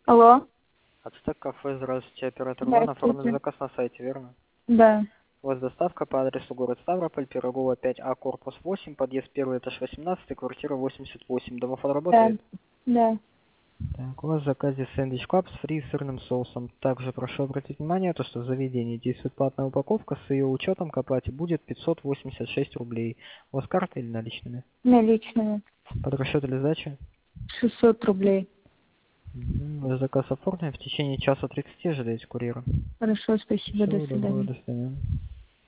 Алло. Ацтек кафе, здравствуйте, оператор Иван, оформлен Здравствуйте. заказ на сайте, верно? Да. У вас доставка по адресу город Ставрополь, Пирогова 5А, корпус 8, подъезд 1, этаж 18, квартира 88. Домофон Да. работает? Да. Так, у вас в заказе сэндвич клаб с фри и сырным соусом. Также прошу обратить внимание, то, что в заведении действует платная упаковка, с ее учетом к оплате будет 586 рублей. У вас карта или наличными? Наличными. Под расчет или сдача? 600 рублей. Заказ оформлен, в течение часа 30 ожидаете курьера. Хорошо, спасибо, до Всего доброго, свидания. до свидания.